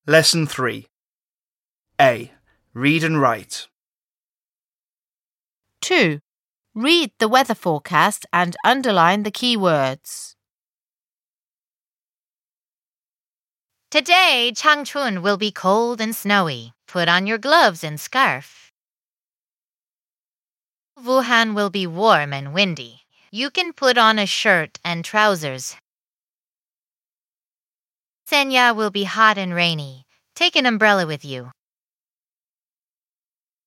Lesson 3. A. Read and write. 2. Read the weather forecast and underline the key words. Today, Changchun will be cold and snowy. Put on your gloves and scarf. Wuhan will be warm and windy. You can put on a shirt and trousers. Senya will be hot and rainy. Take an umbrella with you.